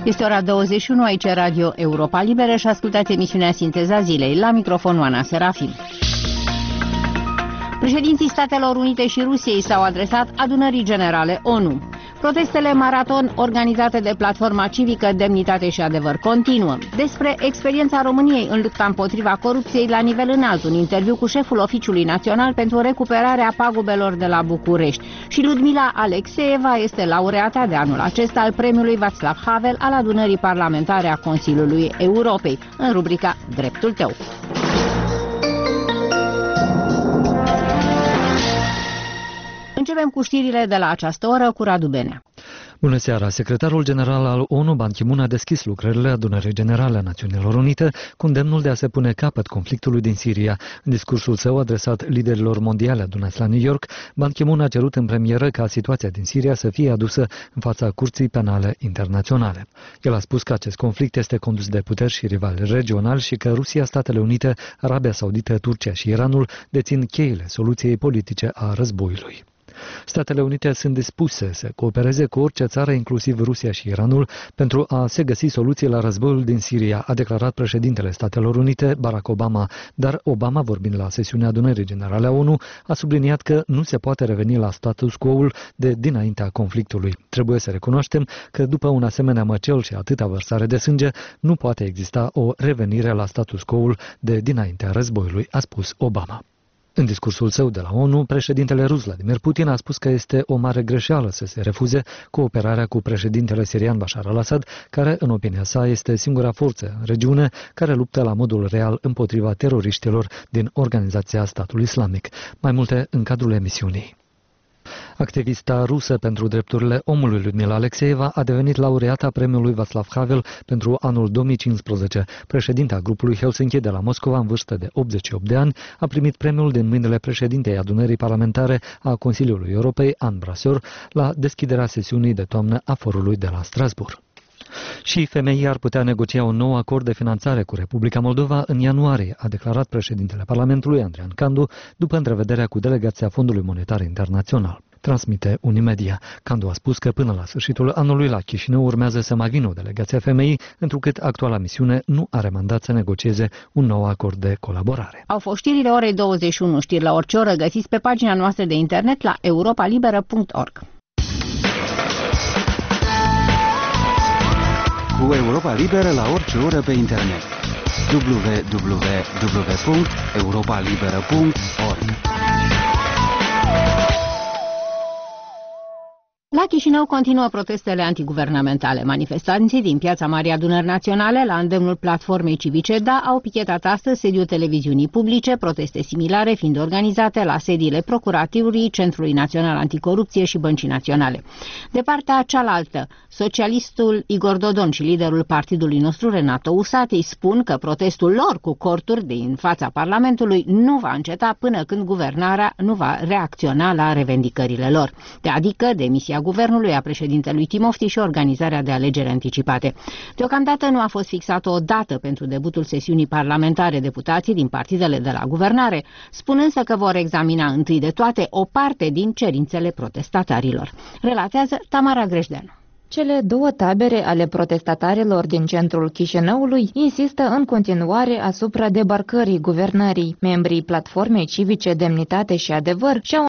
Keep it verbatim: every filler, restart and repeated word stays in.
Este ora douăzeci și unu, aici Radio Europa Liberă și ascultați emisiunea Sinteza Zilei. La microfon Oana Serafim. Președinții Statelor Unite și Rusiei s-au adresat adunării generale ONU. Protestele maraton organizate de platforma civică Demnitate și Adevăr continuă. Despre experiența României în lupta împotriva corupției la nivel înalt, un interviu cu șeful Oficiului Național pentru recuperarea pagubelor de la București. Și Ludmila Alexeeva este laureata de anul acesta al premiului Václav Havel al adunării parlamentare a Consiliului Europei, în rubrica Dreptul tău. Începem cu știrile de la această oră cu Radu Benea. Bună seara! Secretarul general al ONU, Ban Ki-moon, a deschis lucrările Adunării Generale a Națiunilor Unite cu îndemnul de a se pune capăt conflictului din Siria. În discursul său adresat liderilor mondiale adunați la New York, Ban Ki-moon a cerut în premieră ca situația din Siria să fie adusă în fața Curții Penale Internaționale. El a spus că acest conflict este condus de puteri și rivali regionali și că Rusia, Statele Unite, Arabia Saudită, Turcia și Iranul dețin cheile soluției politice a războiului. Statele Unite sunt dispuse să coopereze cu orice țară, inclusiv Rusia și Iranul, pentru a se găsi soluții la războiul din Siria, a declarat președintele Statelor Unite, Barack Obama. Dar Obama, vorbind la sesiunea Adunării Generale a ONU, a subliniat că nu se poate reveni la status quo-ul de dinaintea conflictului. Trebuie să recunoaștem că după un asemenea măcel și atâta vărsare de sânge, nu poate exista o revenire la status quo-ul de dinaintea războiului, a spus Obama. În discursul său de la ONU, președintele rus Vladimir Putin a spus că este o mare greșeală să se refuze cooperarea cu președintele sirian Bashar al-Assad, care, în opinia sa, este singura forță în regiune care luptă la modul real împotriva teroriștilor din Organizația Statului Islamic. Mai multe în cadrul emisiunii. Activista rusă pentru drepturile omului Ludmila Alexeeva a devenit laureata premiului Václav Havel pentru anul două mii cincisprezece. Președinta grupului Helsinki de la Moscova, în vârstă de optzeci și opt de ani, a primit premiul din mâinile președintei adunării parlamentare a Consiliului Europei, Anne Brasseur, la deschiderea sesiunii de toamnă a forului de la Strasbourg. Și femeii ar putea negocia un nou acord de finanțare cu Republica Moldova în ianuarie, a declarat președintele Parlamentului, Andrian Candu, după întrevederea cu delegația Fondului Monetar Internațional. Transmite Unimedia. Candu a spus că până la sfârșitul anului la Chișinău urmează să mai vină o delegație a femeii, întrucât actuala misiune nu are mandat să negocieze un nou acord de colaborare. Au fost știrile orei douăzeci și unu. Știri la orice oră găsiți pe pagina noastră de internet la europa liberă punct org. Cu Europa Liberă la orice oră pe internet. w w w punct europa liberă punct org. La Chișinău continuă protestele antiguvernamentale. Manifestanții din Piața Marii Adunări Naționale, la îndemnul platformei civice D A, au pichetat astăzi sediul televiziunii publice, proteste similare fiind organizate la sediile Procuraturii, Centrului Național Anticorupție și Băncii Naționale. De partea cealaltă, socialistul Igor Dodon și liderul partidului nostru, Renato Usati, spun că protestul lor cu corturi din fața Parlamentului nu va înceta până când guvernarea nu va reacționa la revendicările lor, adică demisia guvernului, a președintelui Timofti și organizarea de alegeri anticipate. Deocamdată nu a fost fixată o dată pentru debutul sesiunii parlamentare. Deputații din partidele de la guvernare spun însă că vor examina întâi de toate o parte din cerințele protestatarilor. Relatează Tamara Greșdeanu. Cele două tabere ale protestatarilor din centrul Chișinăului insistă în continuare asupra debarcării guvernării. Membrii platformei civice Demnitate și Adevăr și-au